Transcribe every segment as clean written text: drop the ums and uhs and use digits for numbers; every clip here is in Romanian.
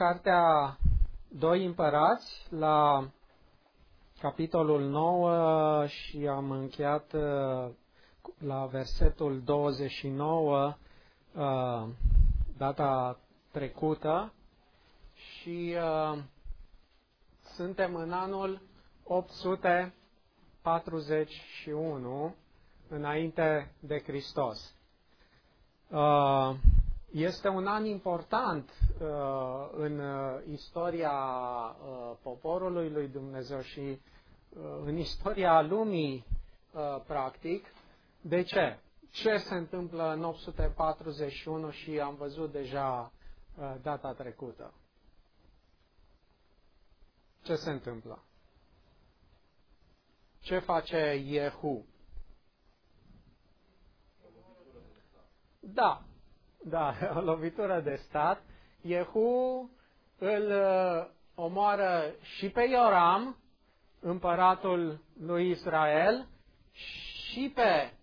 cartea 2 Împărați, la capitolul 9 și am încheiat la versetul 29 data trecută și suntem în anul 841 înainte de Hristos. Este un an important în istoria poporului lui Dumnezeu și în istoria lumii, practic. De ce? Ce se întâmplă în 841 și am văzut deja data trecută? Ce se întâmplă? Ce face Iehu? Da, o lovitură de stat. Iehu îl omoară și pe Ioram, împăratul lui Israel, și pe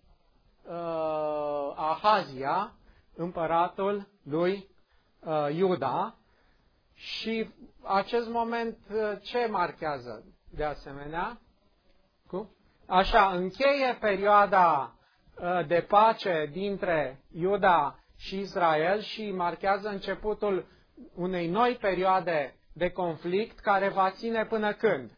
Ahazia, împăratul lui Iuda. Și acest moment ce marchează de asemenea? Așa, încheie perioada de pace dintre Iuda și Israel și marchează începutul unei noi perioade de conflict care va ține până când?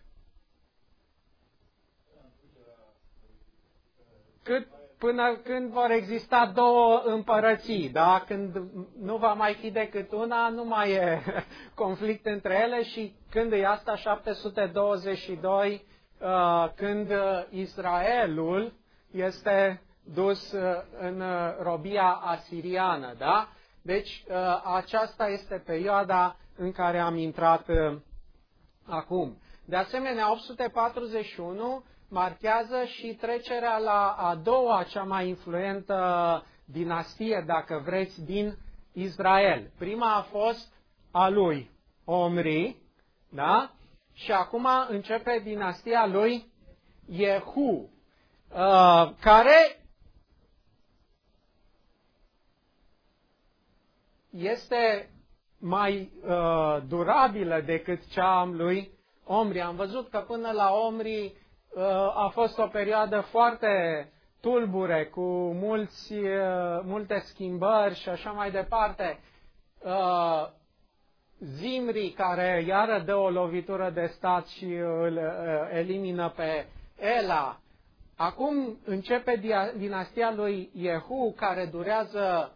Până când vor exista două împărății, da? Când nu va mai fi decât una, nu mai e conflict între ele. Și când e asta? 722, când Israelul este dus în robia asiriană, da? Deci aceasta este perioada în care am intrat acum. De asemenea, 841 marchează și trecerea la a doua cea mai influentă dinastie, dacă vreți, din Israel. Prima a fost a lui Omri, da? Și acum începe dinastia lui Iehu, care este mai durabilă decât cea a lui Omri. Am văzut că până la Omri a fost o perioadă foarte tulbure, cu multe schimbări și așa mai departe. Zimri, care iară dă o lovitură de stat și îl elimină pe Ela. Acum începe dinastia lui Iehu, care durează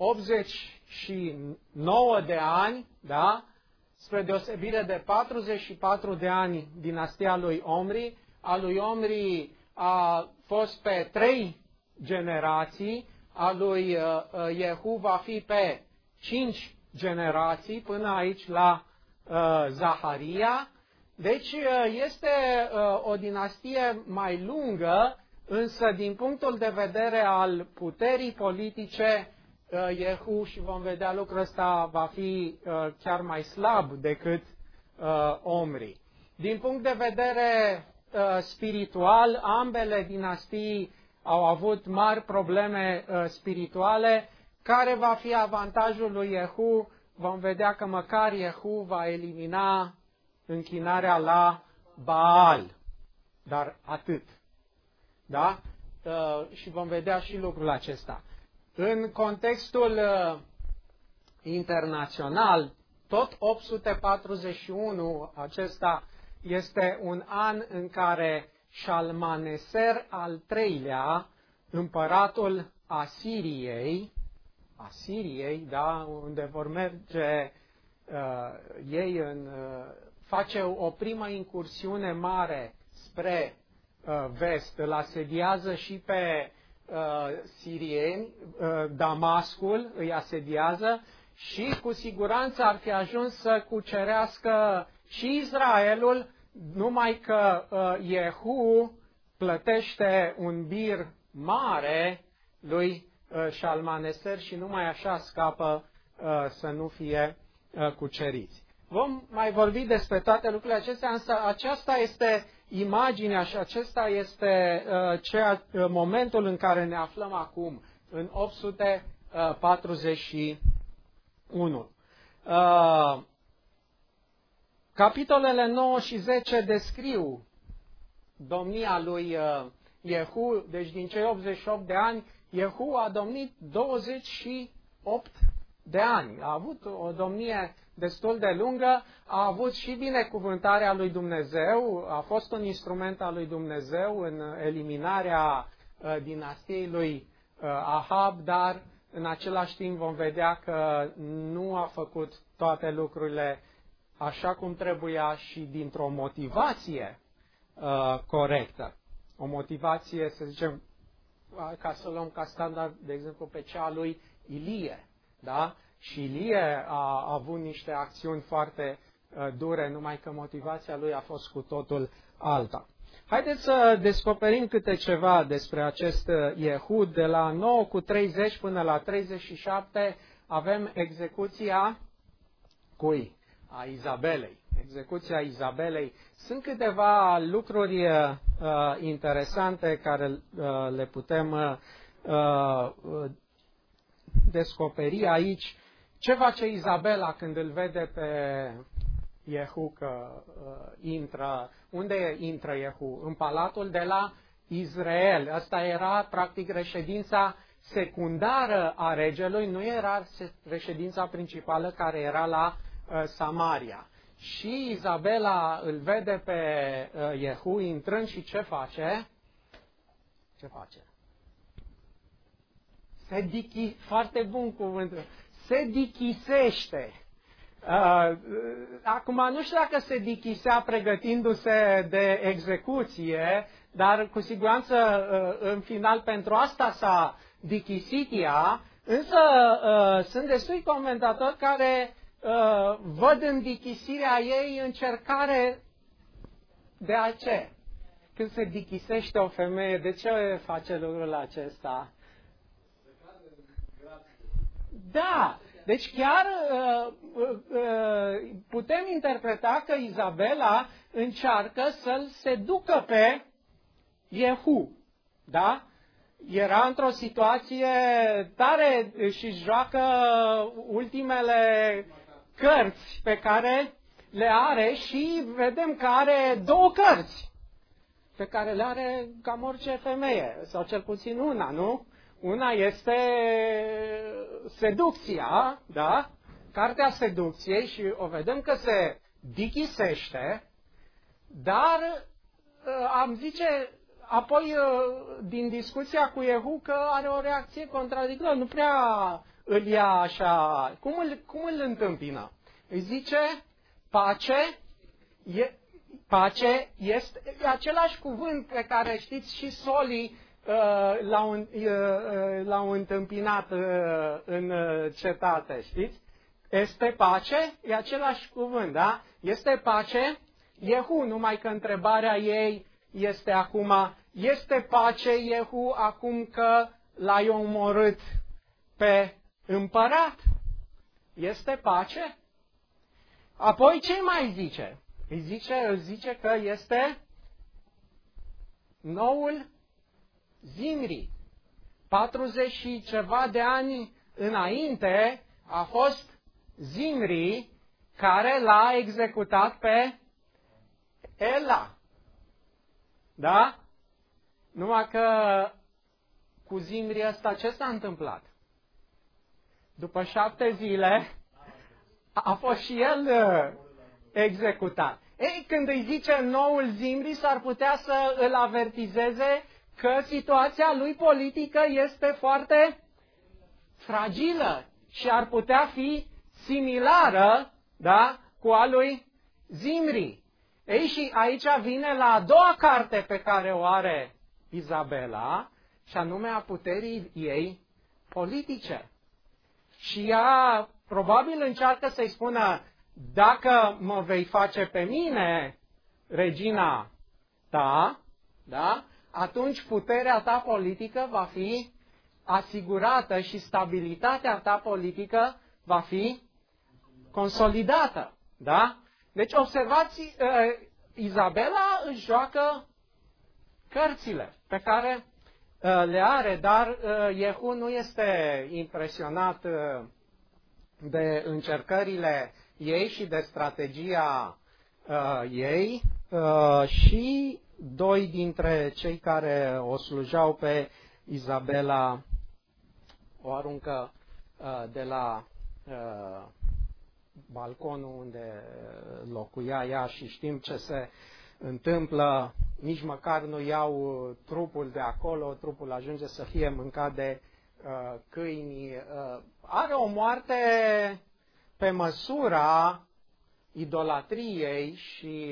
89 de ani, da? Spre deosebire de 44 de ani dinastia lui Omri. A lui Omri a fost pe 3 generații, a lui Iehu va fi pe 5 generații, până aici la Zaharia. Deci este o dinastie mai lungă, însă din punctul de vedere al puterii politice, Iehu, și vom vedea lucrul ăsta, va fi chiar mai slab decât Omri. Din punct de vedere spiritual, ambele dinastii au avut mari probleme spirituale. Care va fi avantajul lui Iehu? Vom vedea că măcar Iehu va elimina închinarea la Baal. Dar atât. Da? Și vom vedea și lucrul acesta. În contextul internațional, tot 841 acesta este un an în care Șalmaneser al III-lea, împăratul Asiriei, da, unde vor merge ei face o primă incursiune mare spre vest, îl asediază și pe sirieni, Damascul îi asediază și cu siguranță ar fi ajuns să cucerească și Israelul, numai că Iehu plătește un bir mare lui Șalmaneser și numai așa scapă să nu fie cuceriți. Vom mai vorbi despre toate lucrurile acestea, însă aceasta este imaginea și acesta este momentul în care ne aflăm acum, în 841. Capitolele 9 și 10 descriu domnia lui Iehu, deci din cei 88 de ani, Iehu a domnit 28 de ani. A avut o domnie destul de lungă, a avut și binecuvântarea lui Dumnezeu, a fost un instrument al lui Dumnezeu în eliminarea dinastiei lui Ahab, dar în același timp vom vedea că nu a făcut toate lucrurile așa cum trebuia și dintr-o motivație corectă. O motivație, să zicem, ca să luăm ca standard, de exemplu, pe cea a lui Ilie. Da? Și Ilie a avut niște acțiuni foarte dure, numai că motivația lui a fost cu totul alta. Haideți să descoperim câte ceva despre acest Iehud. De la 9:30 până la 37 avem execuția cui? A Izabelei. Execuția Izabelei. Sunt câteva lucruri interesante care le putem descoperi aici. Ce face Izabela când îl vede pe Iehu că intră? Unde intră Iehu? În palatul de la Israel. Asta era practic reședința secundară a regelui, nu era reședința principală care era la Samaria. Și Izabela îl vede pe Iehu intrând și ce face? Ce face? Foarte bun cuvântul. Se dichisește. Acum nu știu dacă se dichisea pregătindu-se de execuție, dar cu siguranță în final pentru asta s-a dichisit ea, însă sunt destui comentatori care văd în dichisirea ei încercare de a ce? Când se dichisește o femeie, de ce face lucrul acesta? Da, deci chiar putem interpreta că Izabela încearcă să-l seducă pe Iehu, da? Era într-o situație tare și joacă ultimele cărți pe care le are și vedem că are două cărți pe care le are cam orice femeie, sau cel puțin una, nu? Una este seducția, da? Cartea seducției și o vedem că se dichisește, dar am zice apoi din discuția cu Iehu că are o reacție contradictorie, nu prea îl ia așa. Cum îl întâmpină? Îi zice pace este același cuvânt pe care știți și Soli l-au întâmpinat în cetate, știți? Este pace, e același cuvânt, da? Este pace, Iehu, numai că întrebarea ei este acum, este pace Iehu acum că l-ai omorât pe împărat? Este pace? Apoi ce mai zice? Îl zice că este noul Zimri. 40 și ceva de ani înainte a fost Zimri care l-a executat pe Ela. Da? Numai că cu Zimri ăsta ce s-a întâmplat? După 7 zile a fost și el executat. Ei, când îi zice noul Zimri, s-ar putea să îl avertizeze că situația lui politică este foarte fragilă și ar putea fi similară, da, cu a lui Zimri. Ei, și aici vine la a doua carte pe care o are Izabela, și anume a puterii ei politice. Și ea probabil încearcă să-i spună, dacă mă vei face pe mine regina ta, da, atunci puterea ta politică va fi asigurată și stabilitatea ta politică va fi consolidată. Da? Deci observați, Izabela își joacă cărțile pe care le are, dar Iehu nu este impresionat de încercările ei și de strategia ei și doi dintre cei care o slujeau pe Izabela o aruncă de la balconul unde locuia ea și știm ce se întâmplă, nici măcar nu iau trupul de acolo, trupul ajunge să fie mâncat de câini. Are o moarte pe măsura idolatriei și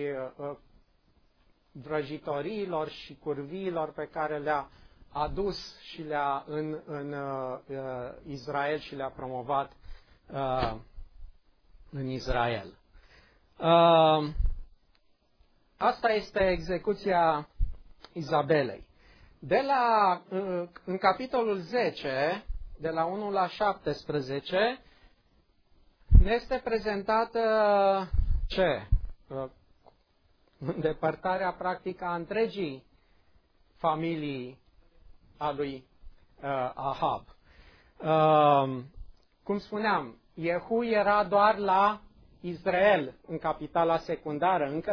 vrăjitoriilor și curviilor pe care le-a adus și le-a în Israel și le-a promovat în Israel. Asta este execuția Izabelei. În capitolul 10, de la 1 la 17, ne este prezentată ce? Îndepărtarea practică a întregii familii a lui Ahab. Cum spuneam, Jehu era doar la Israel, în capitala secundară, încă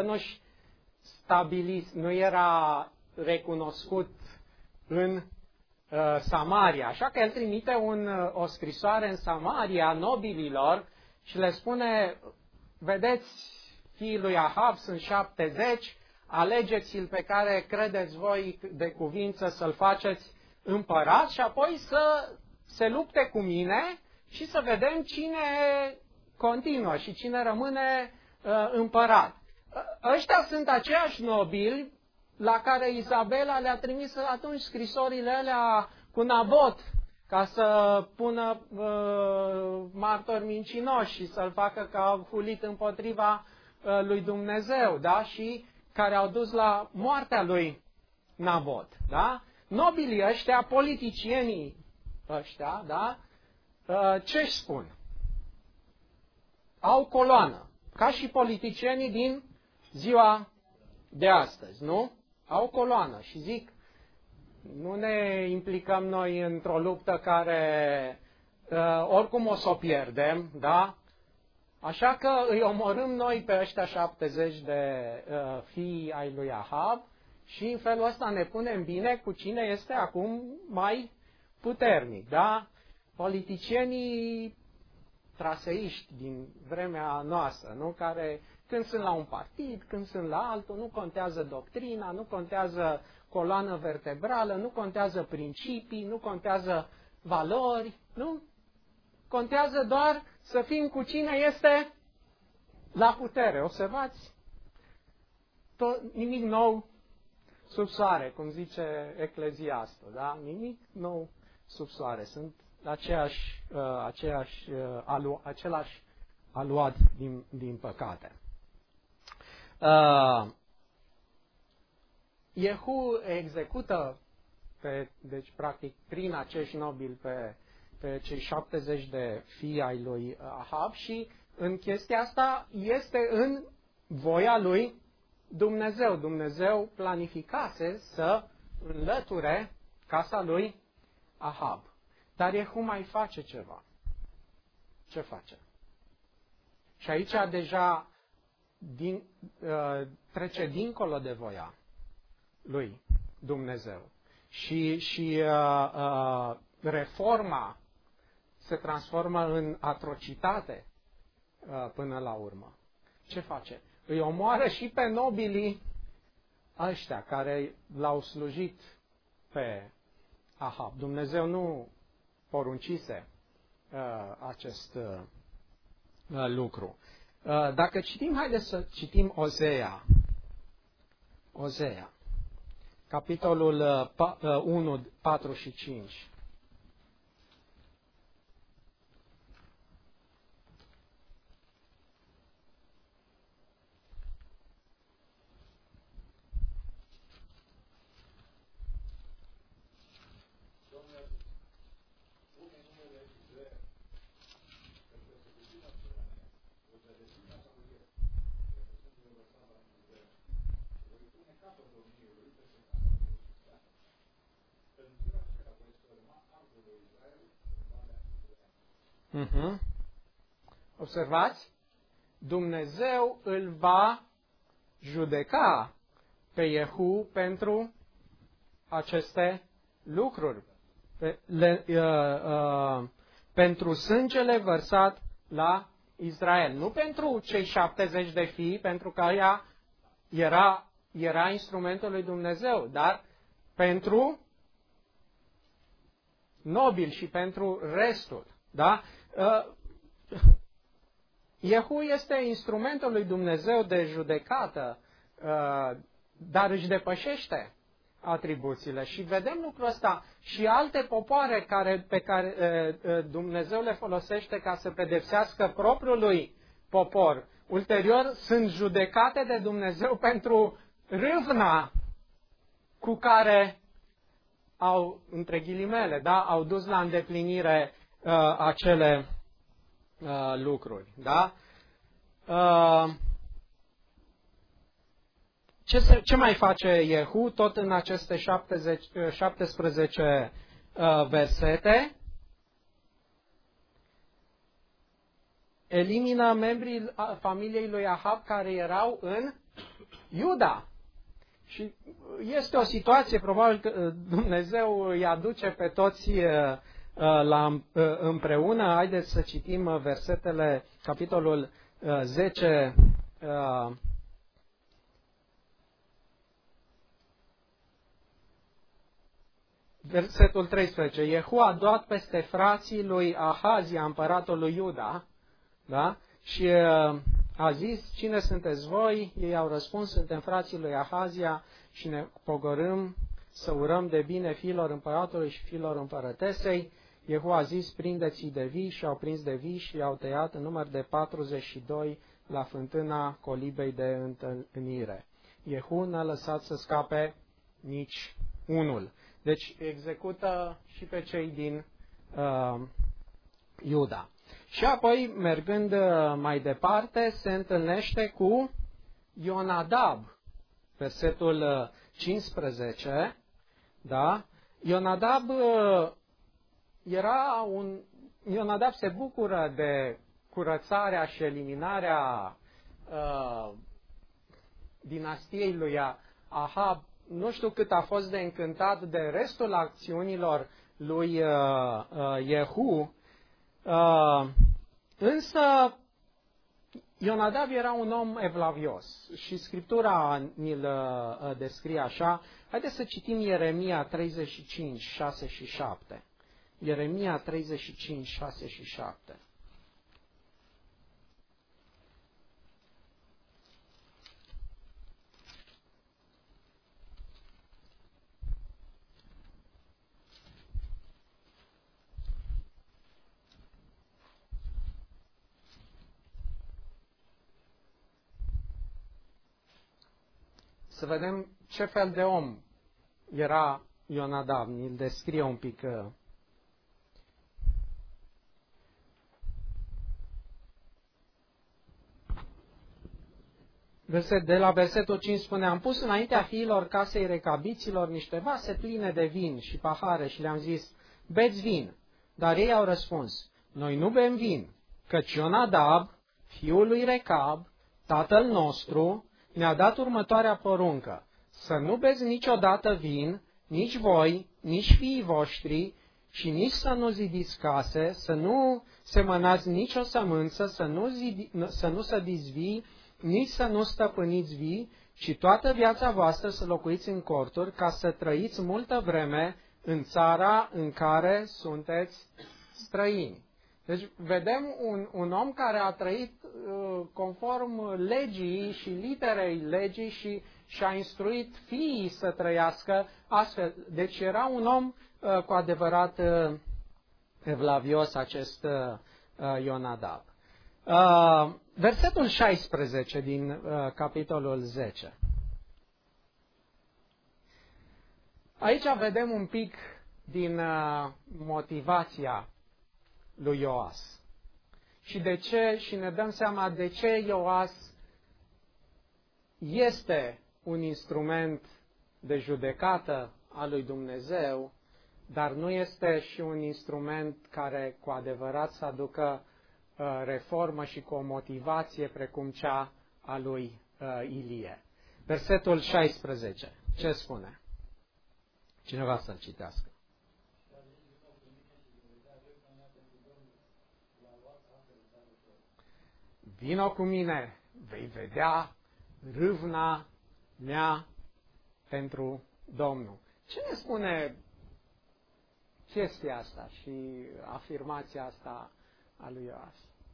nu era recunoscut în Samaria. Așa că el trimite o scrisoare în Samaria nobililor și le spune, vedeți, fiii lui Ahab sunt 70, alegeți-l pe care credeți voi de cuvință să-l faceți împărat și apoi să se lupte cu mine și să vedem cine continuă și cine rămâne împărat. Ăștia sunt aceiași nobili la care Izabela le-a trimis atunci scrisorile alea cu Nabot, ca să pună martori mincinoși și să-l facă că au hulit împotriva lui Dumnezeu, da? Și care au dus la moartea lui Nabot, da? Nobilii ăștia, politicienii ăștia, da? Ce-și spun? Au coloană, ca și politicienii din ziua de astăzi, nu? Au coloană și zic, nu ne implicăm noi într-o luptă care oricum o să o pierdem, da? Așa că îi omorâm noi pe ăștia 70 de fii ai lui Ahab și în felul ăsta ne punem bine cu cine este acum mai puternic, da? Politicienii traseiști din vremea noastră, nu? Care când sunt la un partid, când sunt la altul, nu contează doctrina, nu contează coloană vertebrală, nu contează principii, nu contează valori, nu? Contează doar să fim cu cine este la putere. Observați? Nimic nou sub soare, cum zice Ecleziastul, da? Nimic nou sub soare. Sunt același aluat din păcate. Jehu execută, deci practic prin acești nobili pe cei 70 de fii ai lui Ahab și în chestia asta este în voia lui Dumnezeu. Dumnezeu planificase să înlăture casa lui Ahab. Dar Jehu mai face ceva. Ce face? Și aici deja trece dincolo de voia lui Dumnezeu. Și reforma se transformă în atrocitate până la urmă. Ce face? Îi omoară și pe nobilii ăștia care l-au slujit pe Ahab. Dumnezeu nu poruncise acest lucru. Dacă citim, haideți să citim Ozea. Ozea. Capitolul 1, 4 și 5. Observați? Dumnezeu îl va judeca pe Iehu pentru aceste lucruri, pentru sângele vărsat la Israel. Nu pentru cei 70 de fii, pentru că ea era instrumentul lui Dumnezeu, dar pentru nobili și pentru restul. Da? Iehu este instrumentul lui Dumnezeu de judecată, dar își depășește atribuțiile. Și vedem lucrul ăsta și alte popoare pe care Dumnezeu le folosește ca să pedepsească propriul lui popor. Ulterior sunt judecate de Dumnezeu pentru râvna cu care au, între ghilimele, da, au dus la îndeplinire acele lucruri. Da? Ce mai face Iehu tot în aceste 17 versete? Elimină membrii familiei lui Ahab care erau în Iuda. Și este o situație, probabil că Dumnezeu îi aduce pe toți împreună. Haideți să citim versetele, capitolul 10, versetul 13. Iehu a dat peste frații lui Ahazia, împăratul lui Iuda, da? Și a zis, cine sunteți voi? Ei au răspuns, suntem frații lui Ahazia și ne pogorâm să urăm de bine fiilor împăratului și fiilor împărătesei. Iehu a zis, prindeți-i de vii, și au prins de vii și i-au tăiat în număr de 42 la fântâna colibei de întâlnire. Iehu n-a lăsat să scape nici unul. Deci execută și pe cei din Iuda. Și apoi, mergând mai departe, se întâlnește cu Ionadab, versetul 15, da? Ionadab se bucură de curățarea și eliminarea dinastiei lui Ahab. Nu știu cât a fost de încântat de restul acțiunilor lui Iehu, însă Ionadab era un om evlavios și Scriptura ni-l descrie așa. Haideți să citim Ieremia 35, 6 și 7. Ieremia 35, 6 și 7. Să vedem ce fel de om era Ionadab. Ni-l descrie un pic. De la versetul 5 spune, am pus înaintea fiilor casei recabiților niște vase pline de vin și pahare și le-am zis, beți vin. Dar ei au răspuns, noi nu bem vin, căci Ionadab, fiul lui Recab, tatăl nostru, ne-a dat următoarea poruncă, să nu beți niciodată vin, nici voi, nici fiii voștri, și nici să nu zidiți case, să nu semănați nicio sămânță, să nu sădiți vii, nici să nu stăpâniți vii, ci toată viața voastră să locuiți în corturi, ca să trăiți multă vreme în țara în care sunteți străini. Deci vedem un om care a trăit conform legii și literei legii și a instruit fiii să trăiască astfel. Deci era un om cu adevărat evlavios acest Ionadab. Versetul 16 din capitolul 10. Aici vedem un pic din motivația lui Ioas. Și de ce, și ne dăm seama de ce Ioas este un instrument de judecată al lui Dumnezeu, dar nu este și un instrument care cu adevărat să aducă reformă și cu o motivație precum cea a lui Ilie. Versetul 16. Ce spune? Cineva să-l citească. Vino cu mine, vei vedea râvna mea pentru Domnul. Ce ne spune chestia asta și afirmația asta a lui Ioas?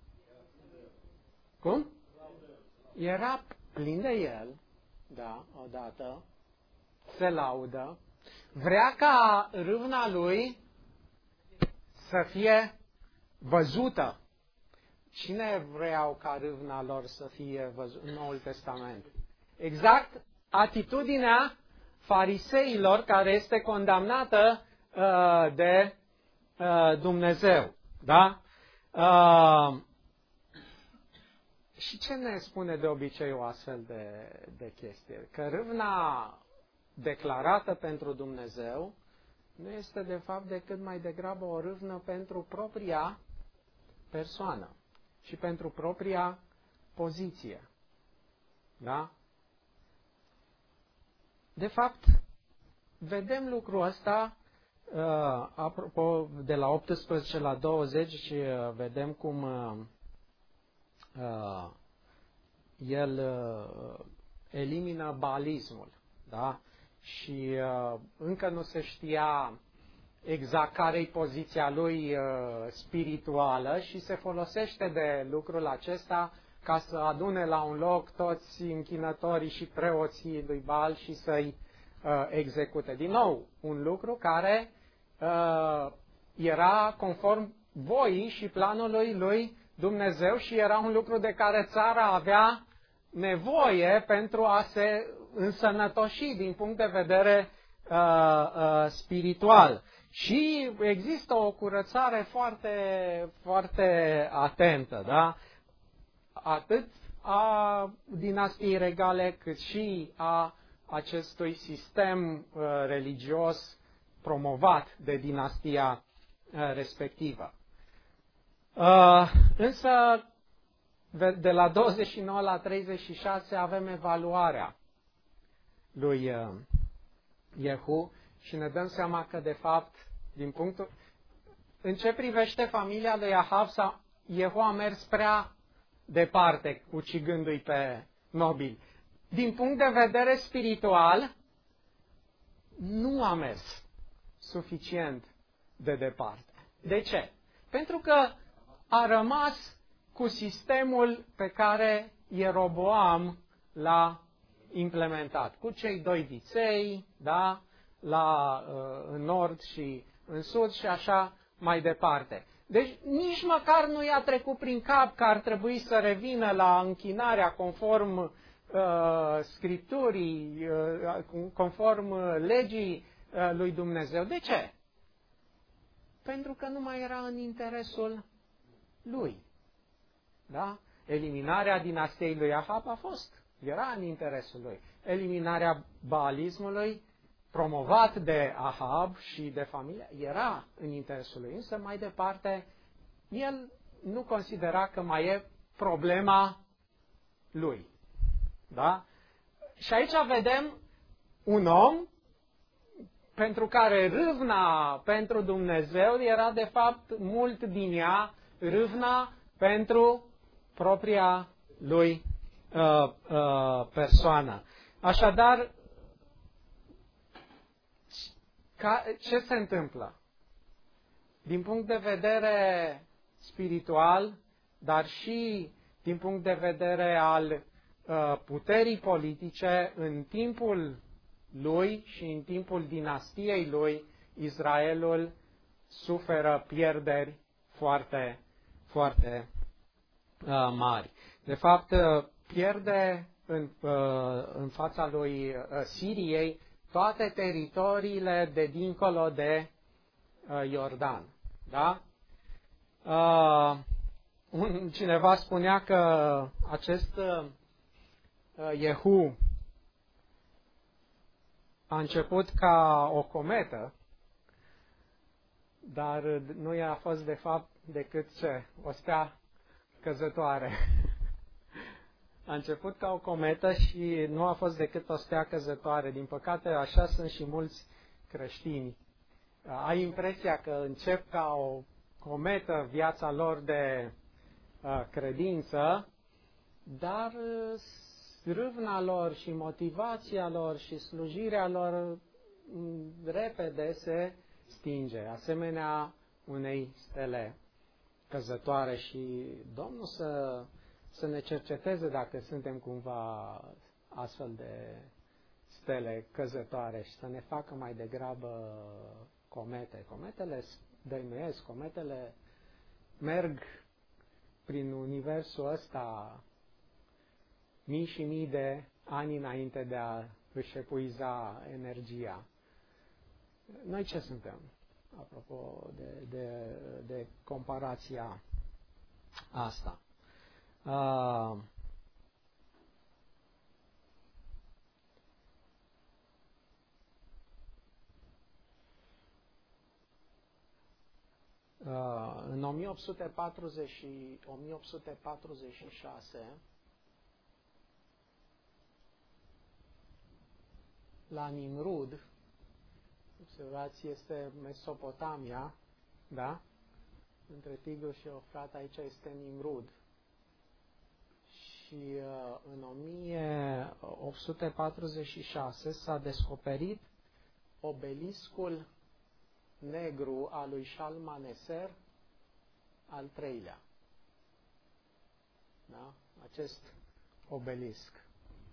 Cum? Era plin de el, da, odată, se laudă, vrea ca râvna lui să fie văzută. Cine vreau ca râvna lor să fie văzută în Noul Testament? Exact atitudinea fariseilor care este condamnată de Dumnezeu. Da? Și ce ne spune de obicei o astfel de chestie? Că râvna declarată pentru Dumnezeu nu este de fapt decât mai degrabă o râvnă pentru propria persoană și pentru propria poziție. Da? De fapt, vedem lucrul ăsta, apropo, de la 18 la 20, vedem cum el elimină baalismul. Da? Și încă nu se știa exact care-i poziția lui spirituală și se folosește de lucrul acesta ca să adune la un loc toți închinătorii și preoții lui Baal și să-i execute. Din nou, un lucru care era conform voii și planului lui Dumnezeu și era un lucru de care țara avea nevoie pentru a se însănătoși din punct de vedere spiritual. Și există o curățare foarte, foarte atentă, da? Atât a dinastiei regale, cât și a acestui sistem religios promovat de dinastia respectivă. Însă, de la 29 la 36 avem evaluarea lui Iehu și ne dăm seama că, de fapt, în ce privește familia lui Ahab, Iehu a mers prea departe, ucigându-i pe nobili. Din punct de vedere spiritual, nu a mers suficient de departe. De ce? Pentru că a rămas cu sistemul pe care Ieroboam l-a implementat, cu cei doi viței, da? În nord și în sud și așa mai departe. Deci nici măcar nu i-a trecut prin cap că ar trebui să revină la închinarea conform Scripturii, conform legii lui Dumnezeu. De ce? Pentru că nu mai era în interesul lui. Da? Eliminarea dinastiei lui Ahab era în interesul lui. Eliminarea baalismului, promovat de Ahab și de familie, era în interesul lui. Însă, mai departe, el nu considera că mai e problema lui. Da? Și aici vedem un om pentru care râvna pentru Dumnezeu era, de fapt, mult din ea râvna pentru propria lui persoană. Așadar, ce se întâmplă? Din punct de vedere spiritual, dar și din punct de vedere al puterii politice, în timpul lui și în timpul dinastiei lui, Israelul suferă pierderi foarte, foarte mari. De fapt, pierde în fața lui Siriei toate teritoriile de dincolo de Iordan. Da? Cineva spunea că acest Iehu a început ca o cometă, dar nu i-a fost de fapt decât ce? O stea căzătoare. A început ca o cometă și nu a fost decât o stea căzătoare. Din păcate, așa sunt și mulți creștini. Ai impresia că încep ca o cometă viața lor de credință, dar râvna lor și motivația lor și slujirea lor repede se stinge, asemenea unei stele căzătoare. Și Domnul să ne cerceteze dacă suntem cumva astfel de stele căzătoare și să ne facă mai degrabă comete. Cometele dăinuiesc, cometele merg prin universul ăsta mii și mii de ani înainte de a își epuiza energia. Noi ce suntem? Apropo de comparația asta. În 1846, la Nimrud, observați, este Mesopotamia, da? Între Tigru și Eufrat, aici este Nimrud. Și în 1846 s-a descoperit obeliscul negru al lui Shalmaneser al III-lea. Da? Acest obelisc.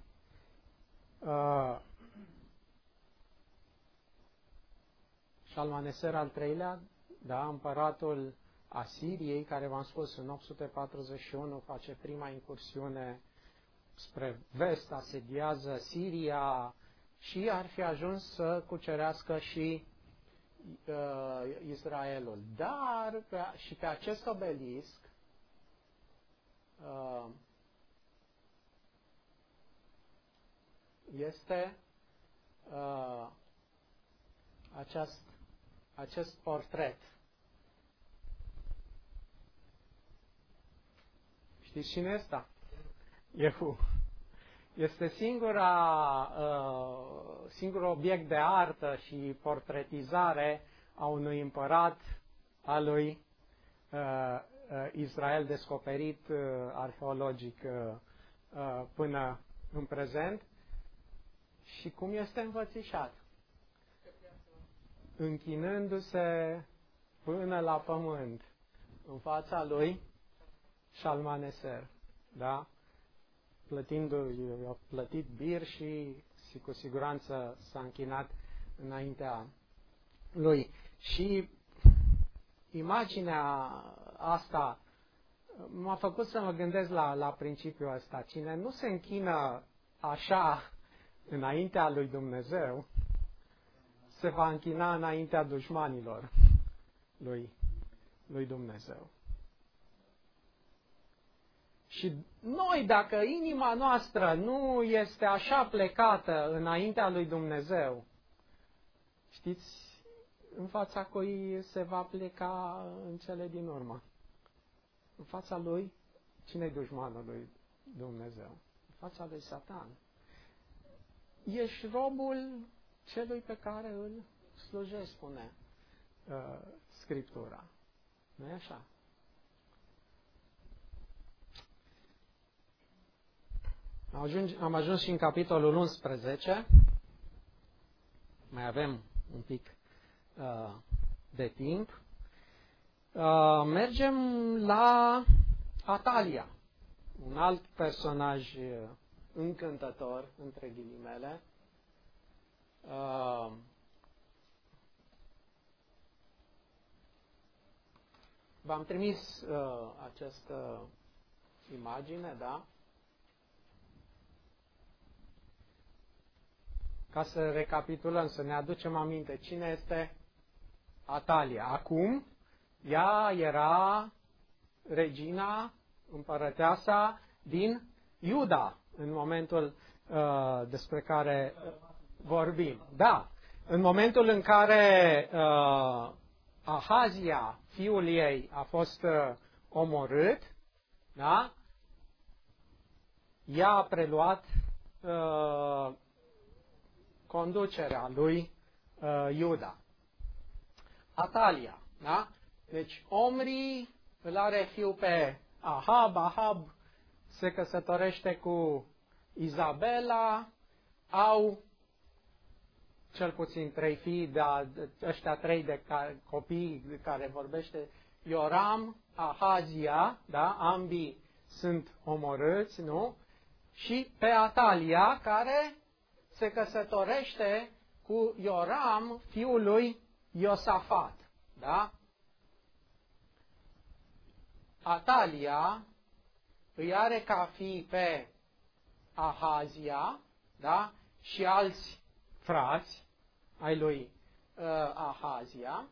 Shalmaneser al III-lea, da, împăratul Asiriei, care v-am spus în 841 face prima incursiune spre vest, asediază Siria și ar fi ajuns să cucerească și Israelul. Dar și pe acest obelisc este acest portret. Știți cine este? Jehu. Este singurul obiect de artă și portretizare a unui împărat al lui Israel descoperit arheologic până în prezent. Și cum este învățișat? Închinându-se până la pământ în fața lui Shalmaneser, da? I-a plătit bir și cu siguranță s-a închinat înaintea lui. Și imaginea asta m-a făcut să mă gândesc la principiul ăsta. Cine nu se închină așa înaintea lui Dumnezeu, se va închina înaintea dușmanilor lui Dumnezeu. Și noi, dacă inima noastră nu este așa plecată înaintea lui Dumnezeu, știți, în fața cui se va pleca în cele din urmă? În fața lui, cine-i dușmanul lui Dumnezeu? În fața lui Satan. Ești robul celui pe care îl slujești, spune Scriptura. Nu-i așa? Am ajuns și în capitolul 11. Mai avem un pic de timp. Mergem la Atalia, un alt personaj încântător, între ghilimele. V-am trimis această imagine, da? Ca să recapitulăm, să ne aducem aminte cine este Atalia. Acum, ea era regina, împărăteasa din Iuda, în momentul despre care vorbim. Da, în momentul în care Ahazia, fiul ei, a fost omorât, da? ea a preluat conducerea lui Iuda. Atalia, da? Deci Omri îl are fiu pe Ahab, Ahab se căsătorește cu Izabela, au cel puțin 3 fii, dar ăștia 3 copii de care vorbește Ioram, Ahazia, da? Ambii sunt omorâți, nu? Și pe Atalia, care se căsătorește cu Ioram, fiul lui Iosafat, da? Atalia îi are ca fii pe Ahazia, da? Și alți frați ai lui Ahazia.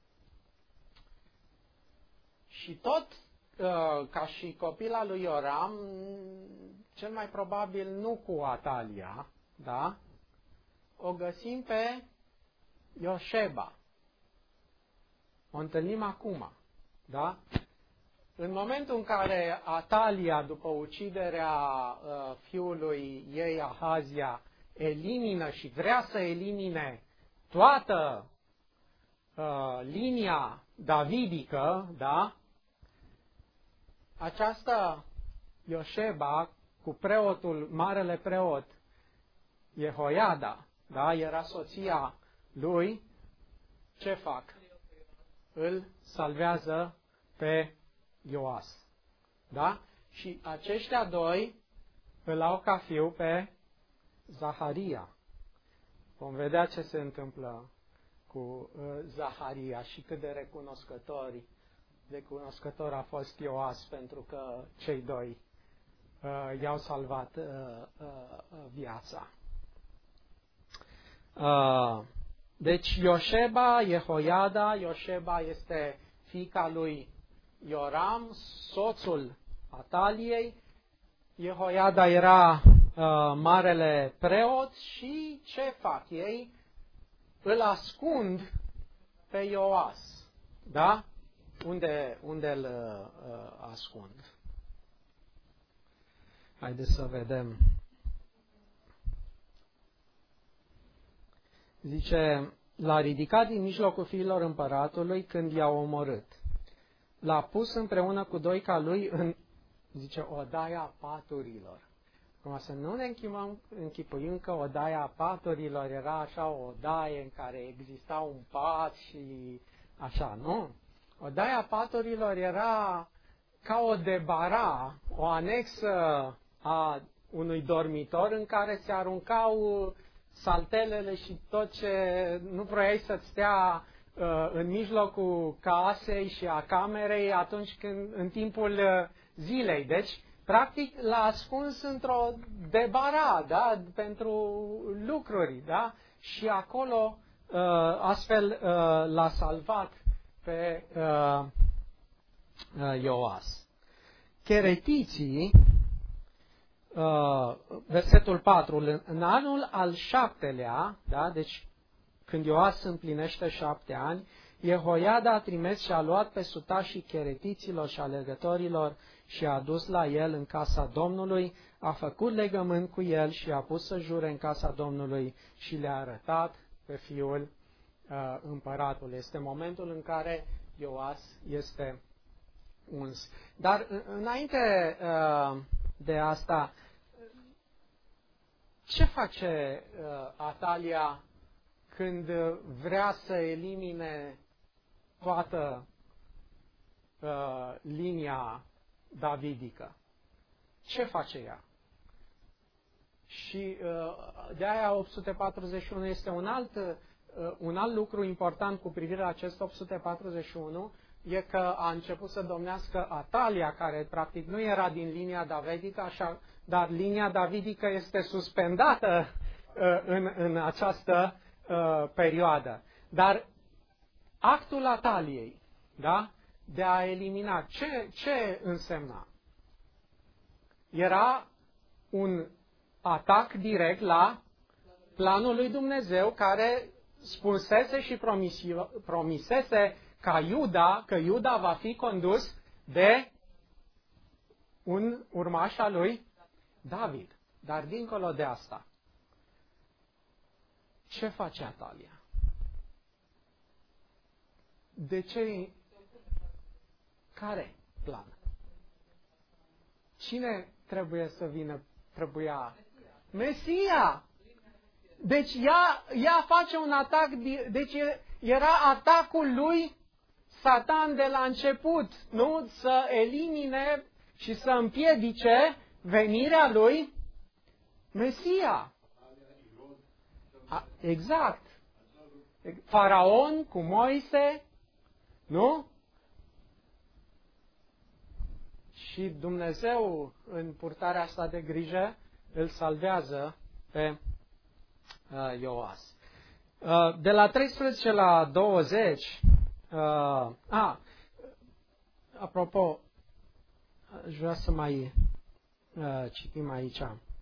Și tot ca și copila lui Ioram, cel mai probabil nu cu Atalia, da? O găsim pe Ioșeba. O întâlnim acum, da? În momentul în care Atalia, după uciderea fiului ei Ahazia, elimină și vrea să elimine toată linia davidică, da? Această Ioșeba, cu preotul, marele preot Jehoiada, da? Era soția lui, ce fac? Îl salvează pe Ioas. Da? Și aceștia doi îl au ca fiu pe Zaharia. Vom vedea ce se întâmplă cu Zaharia și cât de recunoscător a fost Ioas pentru că cei doi i-au salvat viața. Deci Ioșeba, Jehoiada, Ioșeba este fiica lui Ioram, soțul Ataliei. Jehoiada era marele preot și ce fac ei? Îl ascund pe Ioas. Da? Unde îl ascund? Haideți să vedem. Zice, l-a ridicat din mijlocul fiilor împăratului când i-a omorât. L-a pus împreună cu doi ca lui în, zice, odaia paturilor. Acum să nu ne închipuim că odaia paturilor era așa o odaie în care exista un pat și așa, nu? Odaia paturilor era ca o debara, o anexă a unui dormitor în care se aruncau saltelele și tot ce nu vroiai să-ți stea în mijlocul casei și a camerei atunci când, în timpul zilei. Deci, practic, l-a ascuns într-o debara, da? Pentru lucruri, da? Și acolo, astfel, l-a salvat pe Ioas. Cheretiții, versetul 4, în anul al 7-lea, da? Deci când Ioas împlinește 7 ani, Jehoiada a trimis și a luat pe sutașii cheretiților și alergătorilor și a dus la el în casa Domnului, a făcut legământ cu el și a pus să jure în casa Domnului și le-a arătat pe fiul împăratului. Este momentul în care Ioas este uns. Dar înainte de asta, ce face Atalia când vrea să elimine toată linia davidică? Ce face ea? Și de-aia 841 este un alt lucru important cu privire la acest 841, e că a început să domnească Atalia, care practic nu era din linia davidică, așa, dar linia davidică este suspendată în această perioadă. Dar actul Ataliei, da? De a elimina, ce însemna? Era un atac direct la planul lui Dumnezeu, care spusese și promisese că Iuda va fi condus de un urmaș al lui David. Dar dincolo de asta, ce face Atalia? De ce? Care plan? Cine trebuie să vină? Trebuia? Mesia! Deci ea face un atac, deci era atacul lui Satan de la început, nu? Să elimine și să împiedice venirea lui Mesia. Exact. Faraon cu Moise, nu? Și Dumnezeu, în purtarea asta de grijă, îl salvează pe Ioas. De la 13 la 20, apropo, aș vrea să mai citim aici.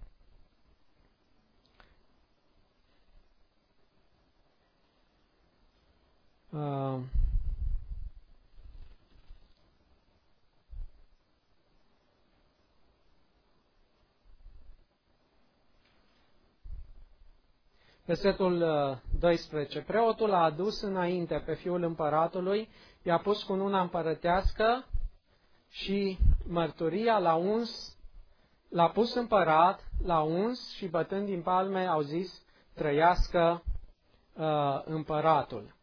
Versetul 12. Preotul a adus înainte pe fiul împăratului, i-a pus cununa împărătească și mărturia l-a pus împărat, l-a uns și bătând din palme au zis, trăiască împăratul.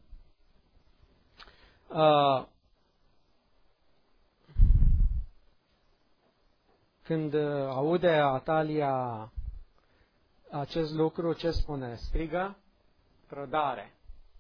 Când aude Atalia acest lucru, ce spune? Strigă? Trădare.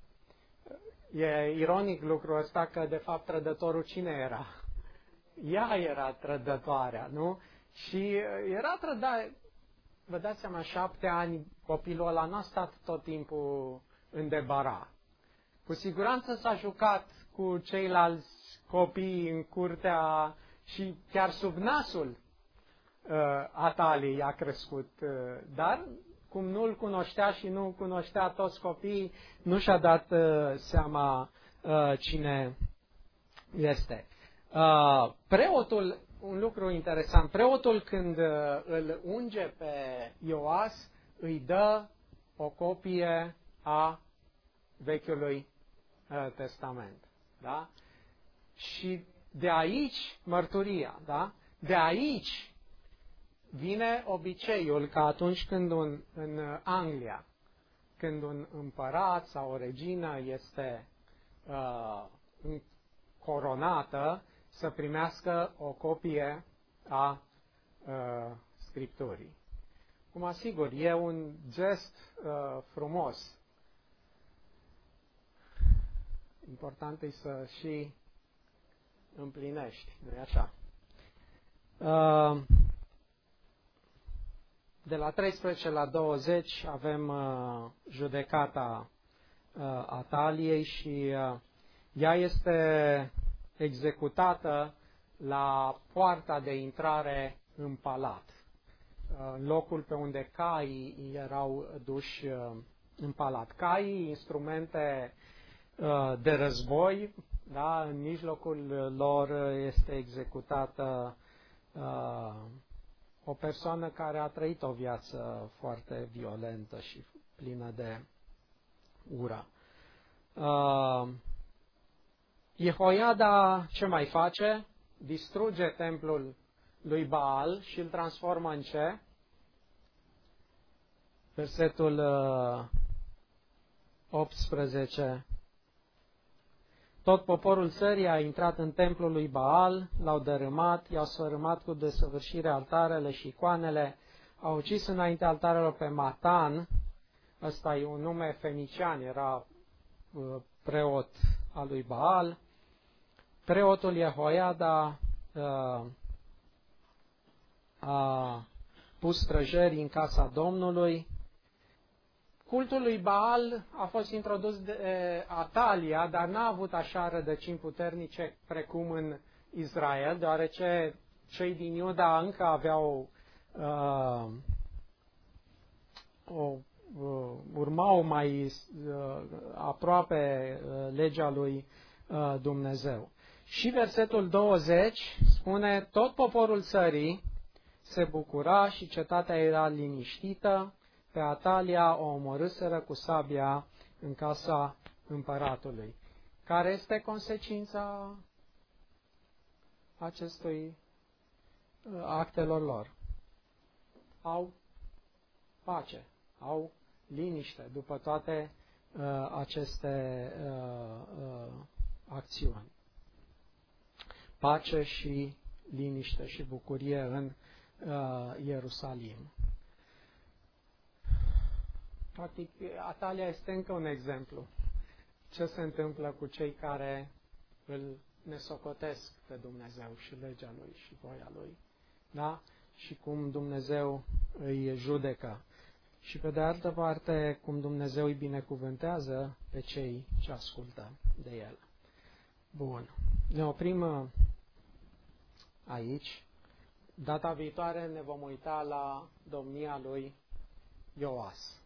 E ironic lucrul ăsta că, de fapt, trădătorul cine era? Ea era trădătoarea, nu? Și era trădare. Vă dați seama, 7 ani, copilul ăla n-a stat tot timpul în debara. Cu siguranță s-a jucat cu ceilalți copii în curtea și chiar sub nasul Ataliei a crescut, dar cum nu-l cunoștea și nu cunoștea toți copiii, nu și-a dat seama cine este. Preotul, un lucru interesant, preotul când îl unge pe Ioas, îi dă o copie a Vechiului Testament. Da? Și de aici mărturia, da? De aici vine obiceiul că atunci când în Anglia, când un împărat sau o regină este coronată, să primească o copie a Scripturii. Cum asigur, e un gest frumos. Important e să și împlinești, nu-i așa? De la 13 la 20 avem judecata Ataliei și ea este executată la poarta de intrare în palat, locul pe unde caii erau duși în palat. Caii, instrumente de război, da, în mijlocul lor este executată o persoană care a trăit o viață foarte violentă și plină de ură. Jehoiada ce mai face? Distruge templul lui Baal și îl transformă în ce? Versetul 18. Tot poporul țării a intrat în templul lui Baal, l-au dărâmat, i-au sfărâmat cu desăvârșire altarele și icoanele, au ucis înainte altarelor pe Matan, ăsta e un nume fenician, era preot al lui Baal. Preotul Jehoiada a pus străjeri în casa Domnului. Cultul lui Baal a fost introdus de Atalia, dar n-a avut așa rădăcini puternice precum în Israel, deoarece cei din Iuda încă aveau urmau mai aproape legea lui Dumnezeu. Și versetul 20 spune, tot poporul țării se bucura și cetatea era liniștită. Pe Atalia o omorâseră cu sabia în casa împăratului. Care este consecința acestui actelor lor? Au pace, au liniște după toate aceste acțiuni. Pace și liniște și bucurie în Ierusalim. Practic, Atalia este încă un exemplu. Ce se întâmplă cu cei care îl nesocotesc pe Dumnezeu și legea Lui și voia Lui. Da? Și cum Dumnezeu îi judecă. Și pe de altă parte, cum Dumnezeu îi binecuvântează pe cei ce ascultă de El. Bun. Ne oprim aici. Data viitoare ne vom uita la domnia lui Ioas.